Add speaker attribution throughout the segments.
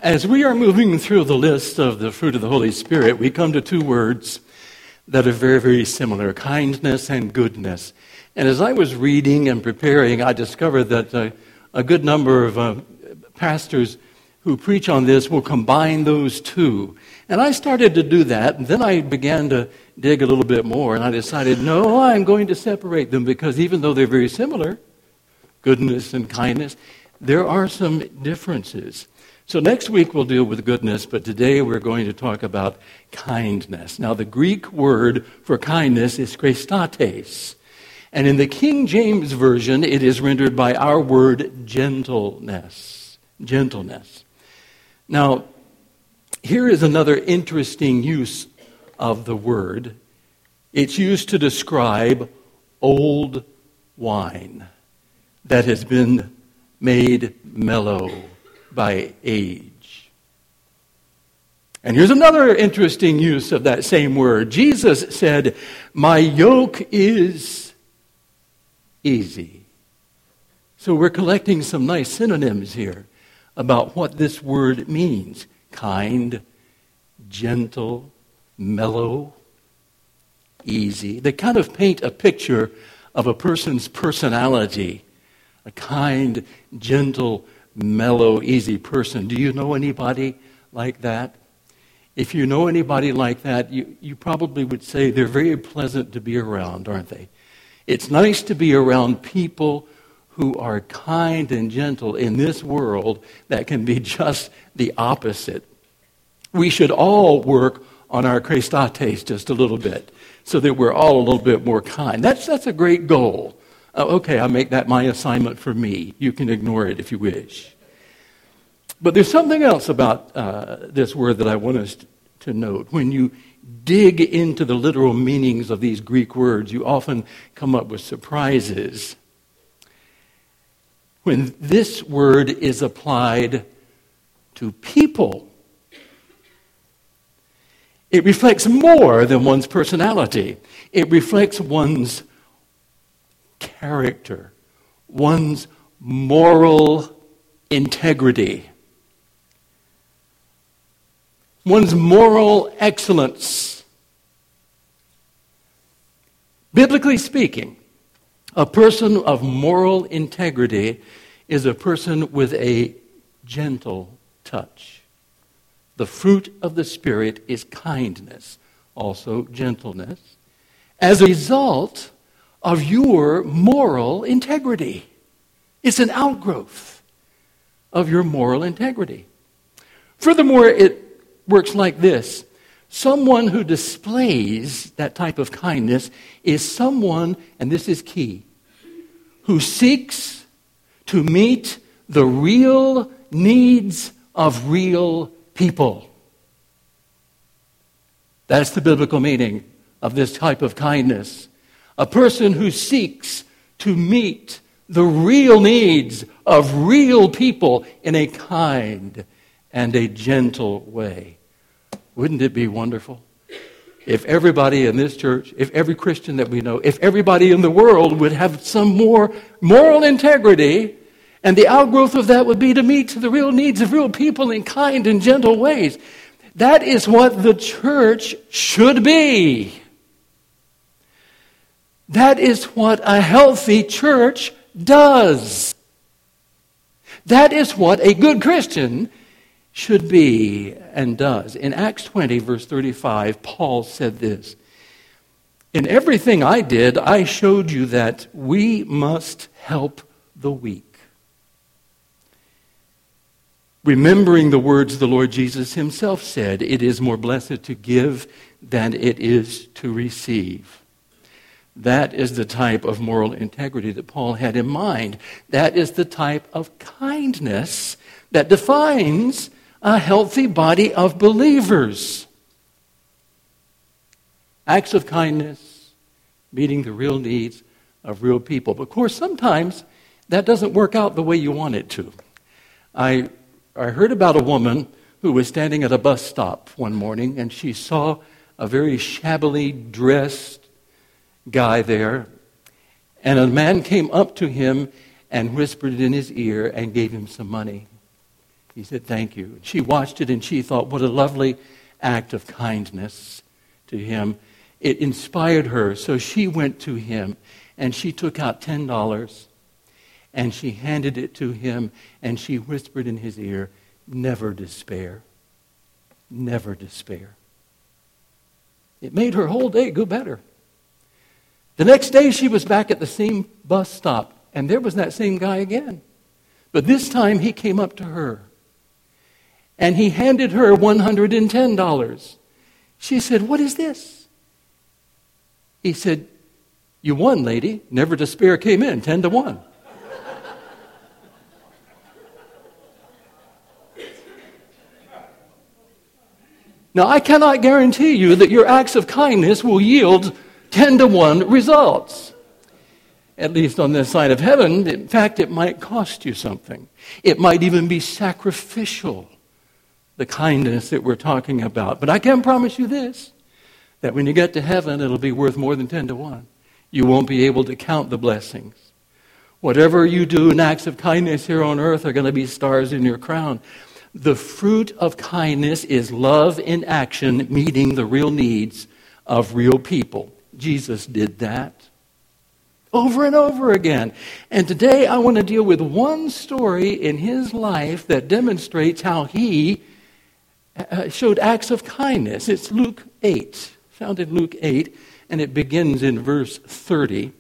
Speaker 1: As we are moving through the list of the fruit of the Holy Spirit, we come to two words that are very, very similar, kindness and goodness. And as I was reading and preparing, I discovered that a good number of pastors who preach on this will combine those two. And I started to do that, and then I began to dig a little bit more, and I decided, no, I'm going to separate them, because even though they're very similar, goodness and kindness, there are some differences. So next week we'll deal with goodness, but today we're going to talk about kindness. Now the Greek word for kindness is chrestotes. And in the King James Version, it is rendered by our word gentleness. Gentleness. Now, here is another interesting use of the word. It's used to describe old wine that has been made mellow by age. And here's another interesting use of that same word. Jesus said, "My yoke is easy." So we're collecting some nice synonyms here about what this word means. Kind, gentle, mellow, easy. They kind of paint a picture of a person's personality. A kind, gentle, mellow, easy person. Do you know anybody like that? If you know anybody like that, you probably would say they're very pleasant to be around, aren't they? It's nice to be around people who are kind and gentle in this world that can be just the opposite. We should all work on our chrestotes just a little bit so that we're all a little bit more kind. That's a great goal. Okay, I'll make that my assignment for me. You can ignore it if you wish. But there's something else about this word that I want us to note. When you dig into the literal meanings of these Greek words, you often come up with surprises. When this word is applied to people, it reflects more than one's personality. It reflects one's character, one's moral integrity, one's moral excellence. Biblically speaking, a person of moral integrity is a person with a gentle touch. The fruit of the Spirit is kindness, also gentleness, as a result of your moral integrity. It's an outgrowth of your moral integrity. Furthermore, it works like this. Someone who displays that type of kindness is someone, and this is key, who seeks to meet the real needs of real people. That's the biblical meaning of this type of kindness. A person who seeks to meet the real needs of real people in a kind and a gentle way. Wouldn't it be wonderful if everybody in this church, if every Christian that we know, if everybody in the world would have some more moral integrity, and the outgrowth of that would be to meet the real needs of real people in kind and gentle ways. That is what the church should be. That is what a healthy church does. That is what a good Christian should be and does. In Acts 20, verse 35, Paul said this, "In everything I did, I showed you that we must help the weak, remembering the words the Lord Jesus himself said, 'It is more blessed to give than it is to receive.'" That is the type of moral integrity that Paul had in mind. That is the type of kindness that defines a healthy body of believers. Acts of kindness, meeting the real needs of real people. But of course, sometimes that doesn't work out the way you want it to. I heard about a woman who was standing at a bus stop one morning, and she saw a very shabbily dressed guy there, and a man came up to him and whispered in his ear and gave him some money. He said, thank you. She watched it and she thought, what a lovely act of kindness to him. It inspired her, so she went to him and she took out $10 and she handed it to him and she whispered in his ear, never despair. Never despair. It made her whole day go better. The next day she was back at the same bus stop and there was that same guy again. But this time he came up to her and he handed her $110. She said, what is this? He said, you won, lady. Never despair came in, 10-1. Now, I cannot guarantee you that your acts of kindness will yield 10-1 results. At least on this side of heaven. In fact, it might cost you something. It might even be sacrificial, the kindness that we're talking about. But I can promise you this, that when you get to heaven, it'll be worth more than 10-1. You won't be able to count the blessings. Whatever you do in acts of kindness here on earth are going to be stars in your crown. The fruit of kindness is love in action, meeting the real needs of real people. Jesus did that over and over again. And today I want to deal with one story in his life that demonstrates how he showed acts of kindness. It's Luke 8, found in Luke 8, and it begins in verse 30.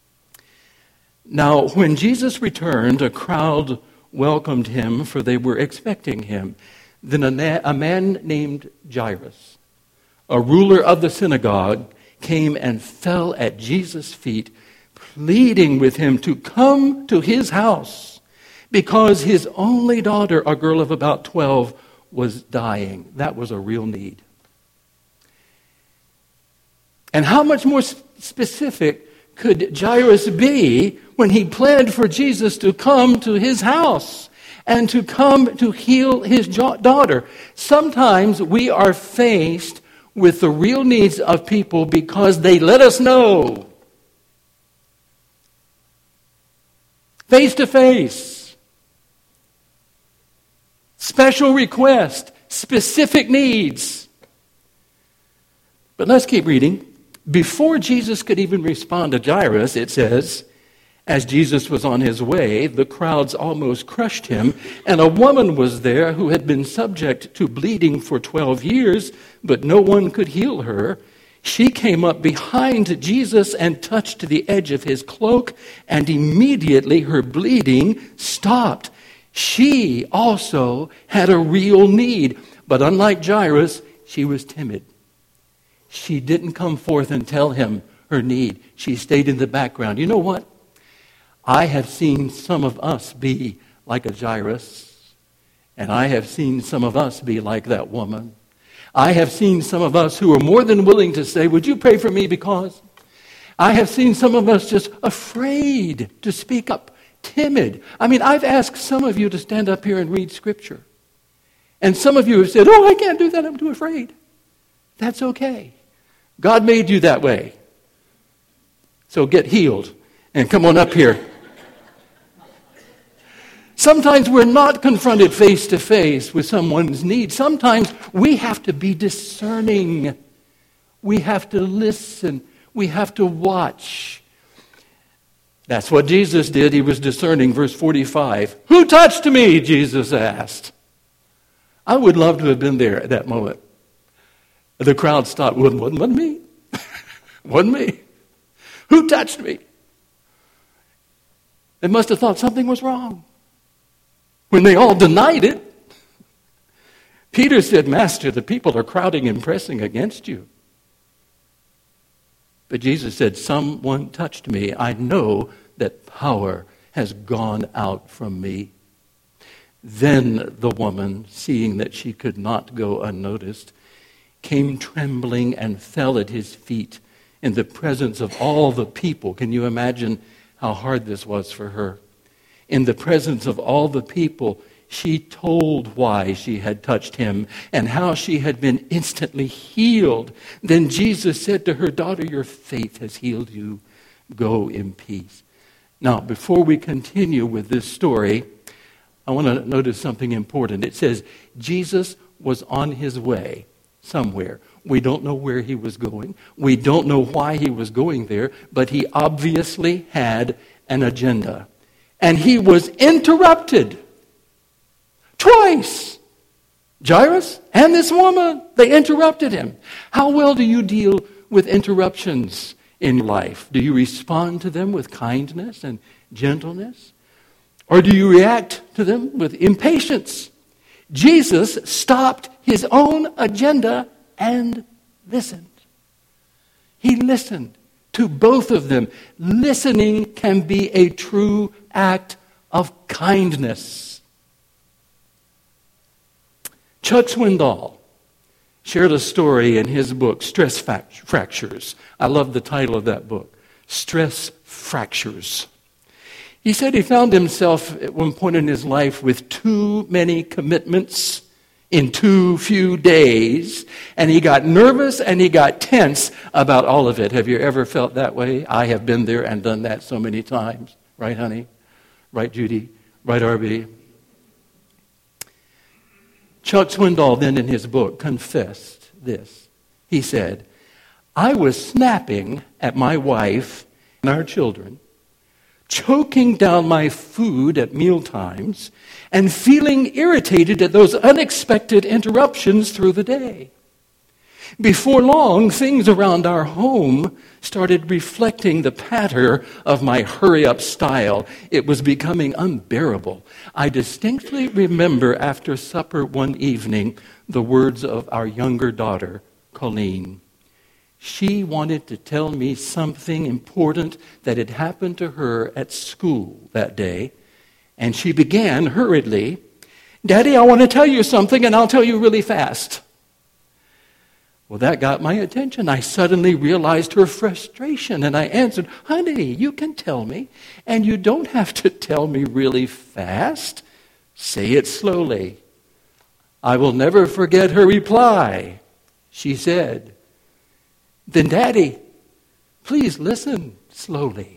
Speaker 1: Now, when Jesus returned, a crowd welcomed him, for they were expecting him. Then a man named Jairus, a ruler of the synagogue, came and fell at Jesus' feet, pleading with him to come to his house because his only daughter, a girl of about 12, was dying. That was a real need. And how much more specific could Jairus be when he pled for Jesus to come to his house and to come to heal his daughter? Sometimes we are faced with the real needs of people because they let us know. Face to face. Special request. Specific needs. But let's keep reading. Before Jesus could even respond to Jairus, it says, as Jesus was on his way, the crowds almost crushed him, and a woman was there who had been subject to bleeding for 12 years, but no one could heal her. She came up behind Jesus and touched the edge of his cloak, and immediately her bleeding stopped. She also had a real need, but unlike Jairus, she was timid. She didn't come forth and tell him her need. She stayed in the background. You know what? I have seen some of us be like a Jairus, and I have seen some of us be like that woman. I have seen some of us who are more than willing to say, would you pray for me because? I have seen some of us just afraid to speak up, timid. I mean, I've asked some of you to stand up here and read Scripture. And some of you have said, oh, I can't do that, I'm too afraid. That's okay. God made you that way. So get healed and come on up here. Sometimes we're not confronted face to face with someone's need. Sometimes we have to be discerning. We have to listen. We have to watch. That's what Jesus did. He was discerning. Verse 45. Who touched me? Jesus asked. I would love to have been there at that moment. The crowd stopped. Wasn't me. Wasn't me. Who touched me? They must have thought something was wrong. When they all denied it, Peter said, Master, the people are crowding and pressing against you. But Jesus said, someone touched me. I know that power has gone out from me. Then the woman, seeing that she could not go unnoticed, came trembling and fell at his feet in the presence of all the people. Can you imagine how hard this was for her? In the presence of all the people, she told why she had touched him and how she had been instantly healed. Then Jesus said to her, daughter, your faith has healed you. Go in peace. Now, before we continue with this story, I want to notice something important. It says Jesus was on his way somewhere. We don't know where he was going. We don't know why he was going there, but he obviously had an agenda. And he was interrupted twice. Jairus and this woman, they interrupted him. How well do you deal with interruptions in life? Do you respond to them with kindness and gentleness? Or do you react to them with impatience? Jesus stopped his own agenda and listened. He listened to both of them. Listening can be a true act of kindness. Chuck Swindoll shared a story in his book, Stress Fractures. I love the title of that book, Stress Fractures. He said he found himself at one point in his life with too many commitments in too few days, and he got nervous and he got tense about all of it. Have you ever felt that way? I have been there and done that so many times. Right, honey? Right, Judy? Right, RB? Chuck Swindoll then in his book confessed this. He said, I was snapping at my wife and our children, choking down my food at meal times, and feeling irritated at those unexpected interruptions through the day. Before long, things around our home started reflecting the pattern of my hurry-up style. It was becoming unbearable. I distinctly remember after supper one evening the words of our younger daughter, Colleen. She wanted to tell me something important that had happened to her at school that day, and she began hurriedly, Daddy, I want to tell you something, and I'll tell you really fast. Well, that got my attention. I suddenly realized her frustration, and I answered, Honey, you can tell me, and you don't have to tell me really fast. Say it slowly. I will never forget her reply. She said, Then, Daddy, please listen slowly.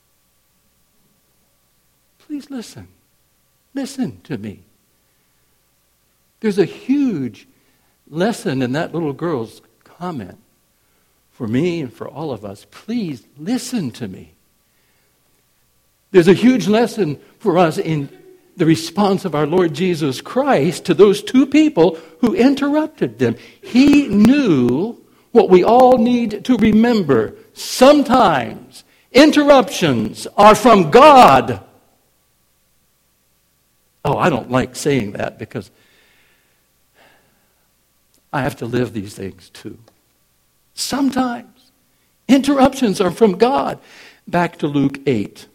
Speaker 1: Please listen. Listen to me. There's a huge lesson in that little girl's comment for me and for all of us. Please listen to me. There's a huge lesson for us in the response of our Lord Jesus Christ to those two people who interrupted them. He knew what we all need to remember. Sometimes interruptions are from God. Oh, I don't like saying that because I have to live these things too. Sometimes interruptions are from God. Back to Luke 8,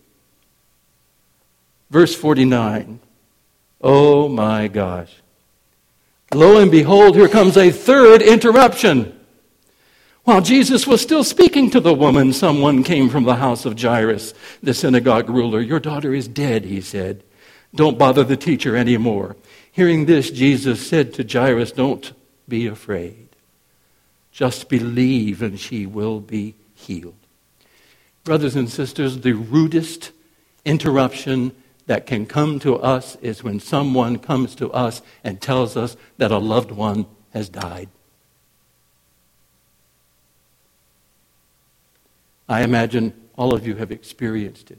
Speaker 1: verse 49. Oh my gosh. Lo and behold, here comes a third interruption. While Jesus was still speaking to the woman, someone came from the house of Jairus, the synagogue ruler. Your daughter is dead, he said. Don't bother the teacher anymore. Hearing this, Jesus said to Jairus, don't be afraid. Just believe and she will be healed. Brothers and sisters, the rudest interruption that can come to us is when someone comes to us and tells us that a loved one has died. I imagine all of you have experienced it.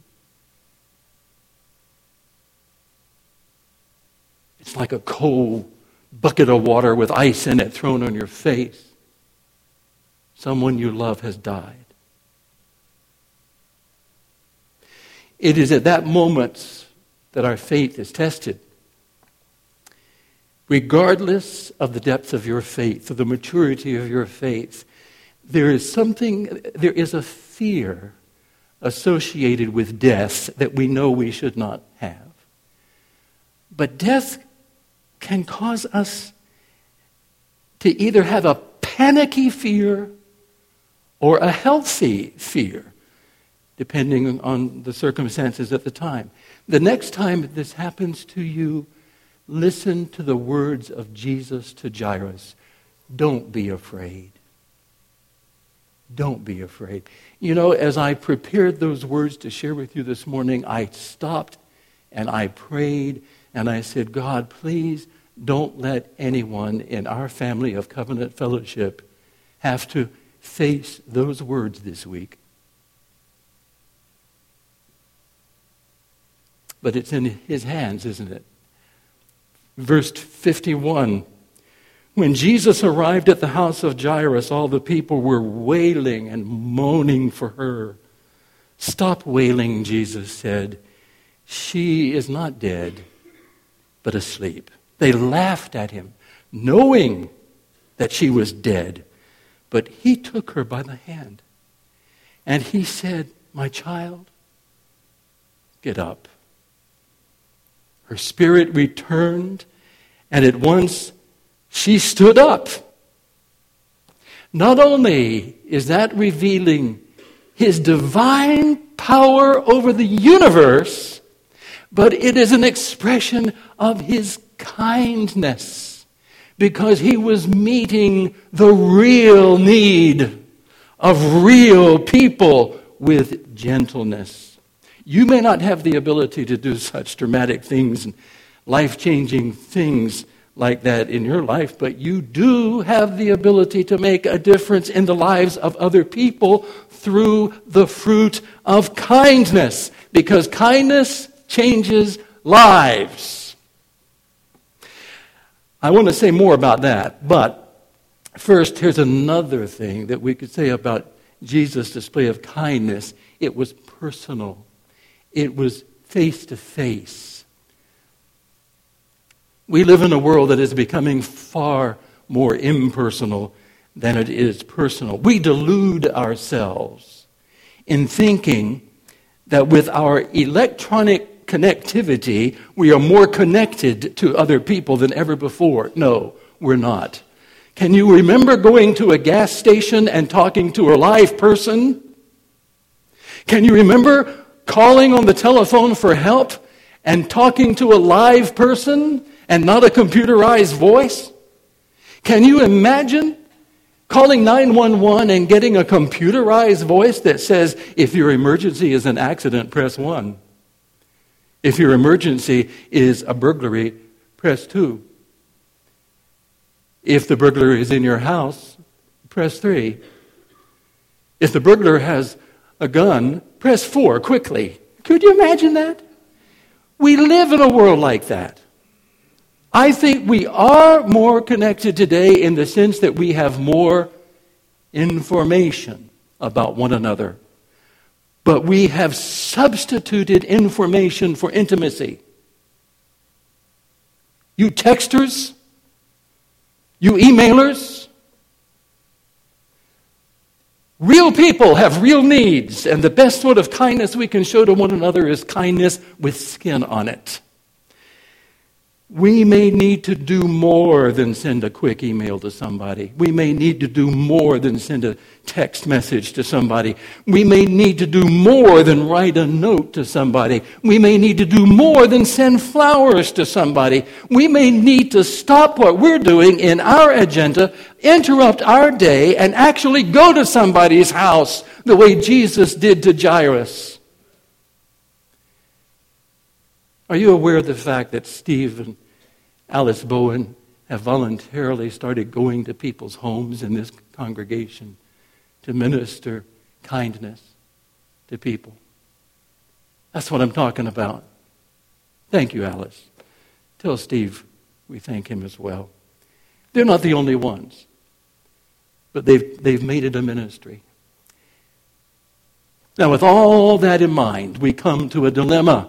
Speaker 1: It's like a cold bucket of water with ice in it thrown on your face. Someone you love has died. It is at that moment that our faith is tested. Regardless of the depth of your faith, of the maturity of your faith, there is a fear associated with death that we know we should not have. But death can cause us to either have a panicky fear or a healthy fear, depending on the circumstances at the time. The next time this happens to you, listen to the words of Jesus to Jairus. Don't be afraid. Don't be afraid. You know, as I prepared those words to share with you this morning, I stopped and I prayed And I said, God, please don't let anyone in our family of Covenant Fellowship have to face those words this week. But it's in his hands, isn't it? Verse 51, when Jesus arrived at the house of Jairus, all the people were wailing and moaning for her. Stop wailing, Jesus said. She is not dead, but asleep. They laughed at him, knowing that she was dead. But he took her by the hand, and he said, my child, get up. Her spirit returned, and at once she stood up. Not only is that revealing his divine power over the universe, but it is an expression of his kindness, because he was meeting the real need of real people with gentleness. You may not have the ability to do such dramatic things and life-changing things like that in your life, but you do have the ability to make a difference in the lives of other people through the fruit of kindness, because kindness changes lives. I want to say more about that, but first, here's another thing that we could say about Jesus' display of kindness. It was personal. It was face-to-face. We live in a world that is becoming far more impersonal than it is personal. We delude ourselves in thinking that with our electronic connectivity, we are more connected to other people than ever before. No, we're not. Can you remember going to a gas station and talking to a live person? Can you remember calling on the telephone for help and talking to a live person and not a computerized voice? Can you imagine calling 911 and getting a computerized voice that says, if your emergency is an accident, press 1. If your emergency is a burglary, press 2. If the burglar is in your house, press 3. If the burglar has a gun, press 4 quickly. Could you imagine that? We live in a world like that. I think we are more connected today in the sense that we have more information about one another. But we have substituted information for intimacy. You texters, you emailers, real people have real needs, and the best sort of kindness we can show to one another is kindness with skin on it. We may need to do more than send a quick email to somebody. We may need to do more than send a text message to somebody. We may need to do more than write a note to somebody. We may need to do more than send flowers to somebody. We may need to stop what we're doing in our agenda, interrupt our day, and actually go to somebody's house the way Jesus did to Jairus. Are you aware of the fact that Steve and Alice Bowen have voluntarily started going to people's homes in this congregation to minister kindness to people? That's what I'm talking about. Thank you, Alice. Tell Steve we thank him as well. They're not the only ones, but they've made it a ministry. Now, with all that in mind, we come to a dilemma.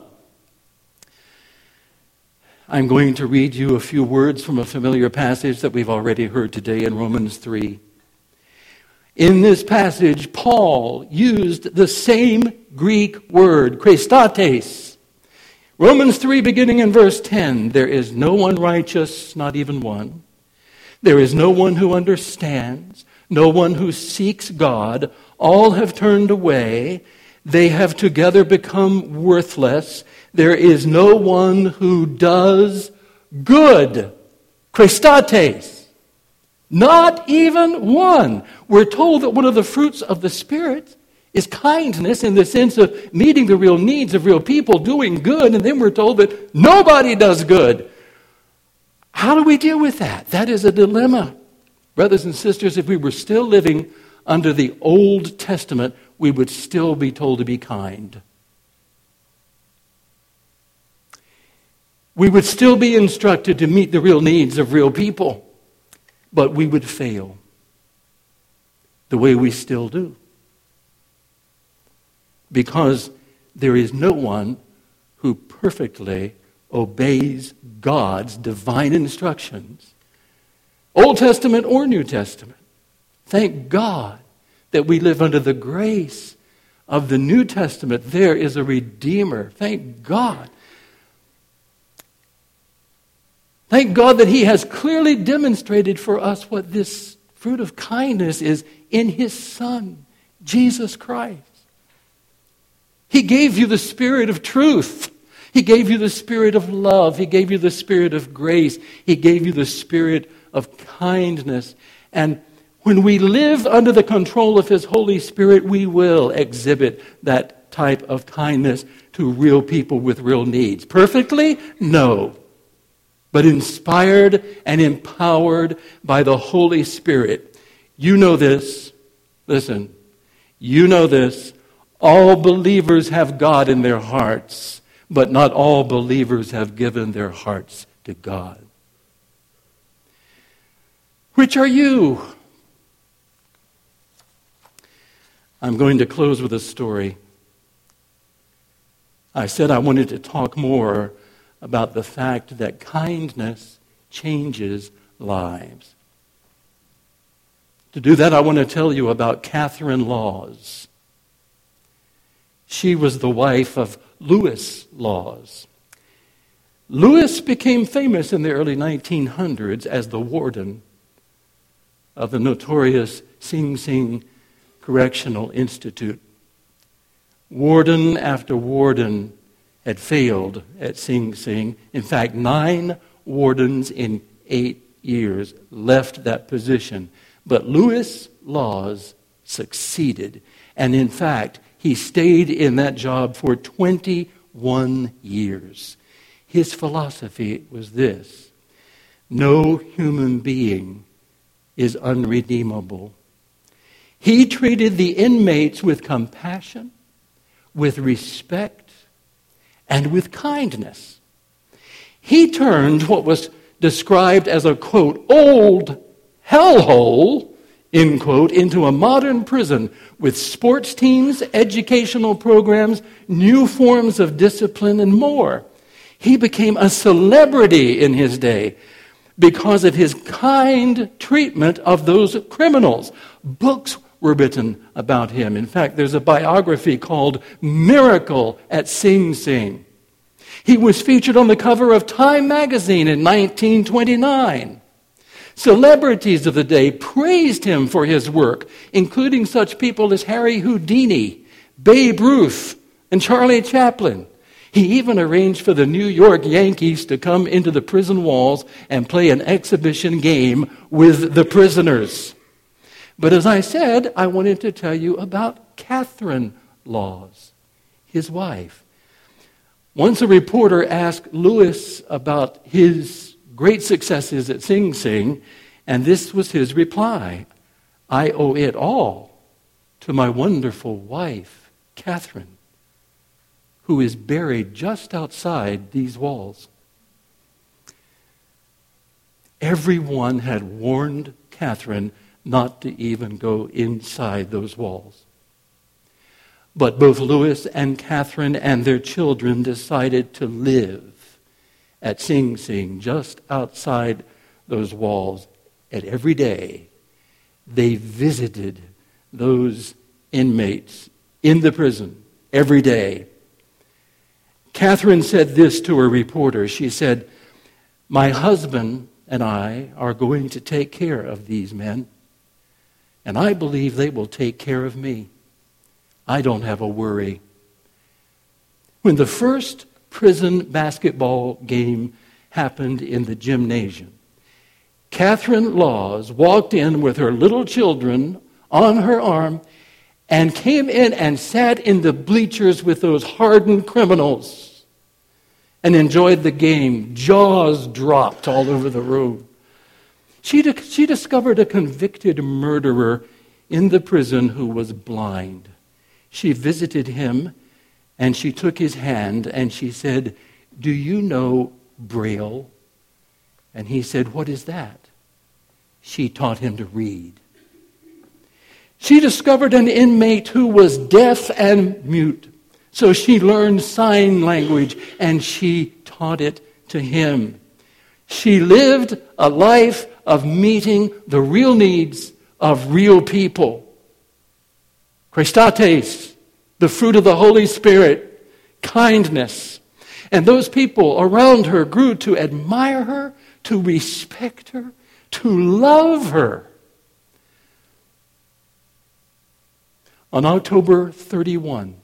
Speaker 1: I'm going to read you a few words from a familiar passage that we've already heard today in Romans 3. In this passage, Paul used the same Greek word, Christates. Romans 3, beginning in verse 10, there is no one righteous, not even one. There is no one who understands, no one who seeks God. All have turned away. They have together become worthless. There is no one who does good. Christates. Not even one. We're told that one of the fruits of the Spirit is kindness in the sense of meeting the real needs of real people, doing good, and then we're told that nobody does good. How do we deal with that? That is a dilemma. Brothers and sisters, if we were still living under the Old Testament, we would still be told to be kind. We would still be instructed to meet the real needs of real people, but we would fail the way we still do. Because there is no one who perfectly obeys God's divine instructions, Old Testament or New Testament. Thank God that we live under the grace of the New Testament. There is a Redeemer. Thank God. Thank God that He has clearly demonstrated for us what this fruit of kindness is in His Son, Jesus Christ. He gave you the Spirit of truth. He gave you the Spirit of love. He gave you the Spirit of grace. He gave you the Spirit of kindness. And when we live under the control of His Holy Spirit, we will exhibit that type of kindness to real people with real needs. Perfectly? No. But inspired and empowered by the Holy Spirit. You know this. Listen. You know this. All believers have God in their hearts, but not all believers have given their hearts to God. Which are you? I'm going to close with a story. I said I wanted to talk more about the fact that kindness changes lives. To do that, I want to tell you about Catherine Laws. She was the wife of Lewis Laws. Lewis became famous in the early 1900s as the warden of the notorious Sing Sing Correctional Institute. Warden after warden had failed at Sing Sing. In fact, 9 wardens in 8 years left that position. But Lewis Laws succeeded. And in fact, he stayed in that job for 21 years. His philosophy was this: no human being is unredeemable. He treated the inmates with compassion, with respect, and with kindness. He turned what was described as a, quote, old hellhole, end quote, into a modern prison with sports teams, educational programs, new forms of discipline, and more. He became a celebrity in his day because of his kind treatment of those criminals. Books were written about him. In fact, there's a biography called Miracle at Sing Sing. He was featured on the cover of Time magazine in 1929. Celebrities of the day praised him for his work, including such people as Harry Houdini, Babe Ruth, and Charlie Chaplin. He even arranged for the New York Yankees to come into the prison walls and play an exhibition game with the prisoners. But as I said, I wanted to tell you about Catherine Laws, his wife. Once a reporter asked Lewis about his great successes at Sing Sing, and this was his reply: I owe it all to my wonderful wife, Catherine, who is buried just outside these walls. Everyone had warned Catherine not to even go inside those walls. But both Lewis and Catherine and their children decided to live at Sing Sing, just outside those walls. And every day, they visited those inmates in the prison every day. Catherine said this to a reporter. She said, my husband and I are going to take care of these men, and I believe they will take care of me. I don't have a worry. When the first prison basketball game happened in the gymnasium, Catherine Laws walked in with her little children on her arm and came in and sat in the bleachers with those hardened criminals and enjoyed the game. Jaws dropped all over the room. She discovered a convicted murderer in the prison who was blind. She visited him, and she took his hand, and she said, "Do you know Braille?" And he said, "What is that?" She taught him to read. She discovered an inmate who was deaf and mute. So she learned sign language, and she taught it to him. She lived a life of meeting the real needs of real people. Christates, the fruit of the Holy Spirit, kindness. And those people around her grew to admire her, to respect her, to love her. On October 31,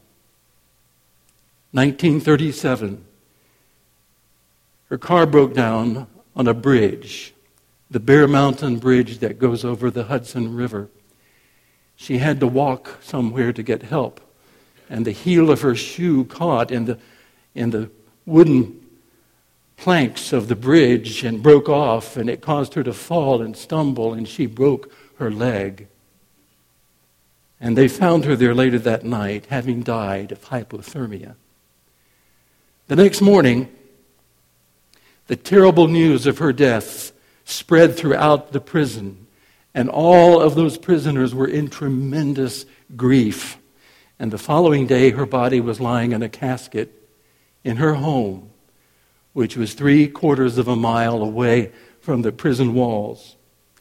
Speaker 1: 1937, her car broke down on a bridge, the Bear Mountain Bridge that goes over the Hudson River. She had to walk somewhere to get help, and the heel of her shoe caught in the wooden planks of the bridge and broke off, and it caused her to fall and stumble, and she broke her leg. And they found her there later that night, having died of hypothermia. The next morning, the terrible news of her death spread throughout the prison, and all of those prisoners were in tremendous grief. And the following day, her body was lying in a casket in her home, which was 3/4 of a mile away from the prison walls.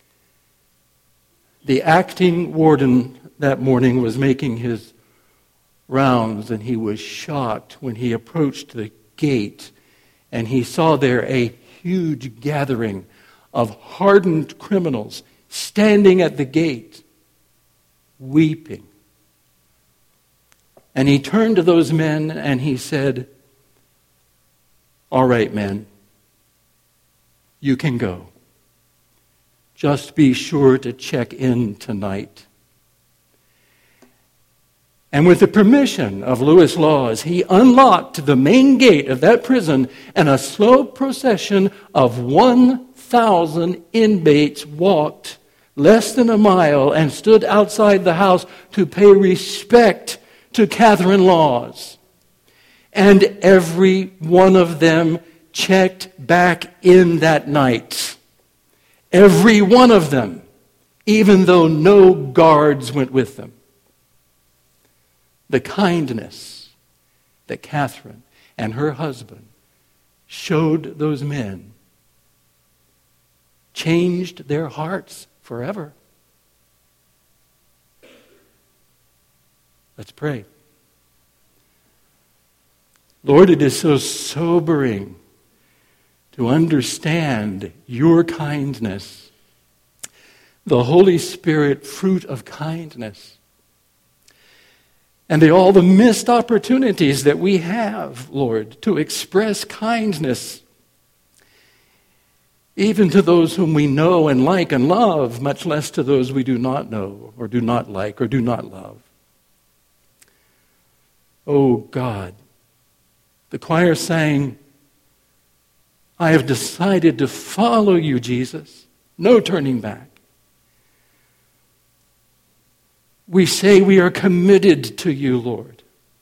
Speaker 1: The acting warden that morning was making his rounds, and he was shocked when he approached the gate, and he saw there a huge gathering of hardened criminals standing at the gate, weeping. And he turned to those men and he said, "All right, men, you can go. Just be sure to check in tonight." And with the permission of Lewis Laws, he unlocked the main gate of that prison, and a slow procession of 1,000 inmates walked less than a mile and stood outside the house to pay respect to Catherine Laws. And every one of them checked back in that night. Every one of them, even though no guards went with them. The kindness that Catherine and her husband showed those men changed their hearts forever. Let's pray. Lord, it is so sobering to understand your kindness, the Holy Spirit fruit of kindness, and all the missed opportunities that we have, Lord, to express kindness, even to those whom we know and like and love, much less to those we do not know or do not like or do not love. Oh God, the choir sang, "I have decided to follow you, Jesus. No turning back." We say we are committed to you, Lord.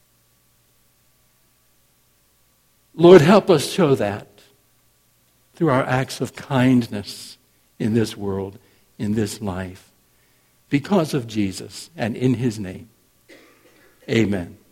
Speaker 1: Lord, help us show that through our acts of kindness in this world, in this life, because of Jesus and in his name. Amen.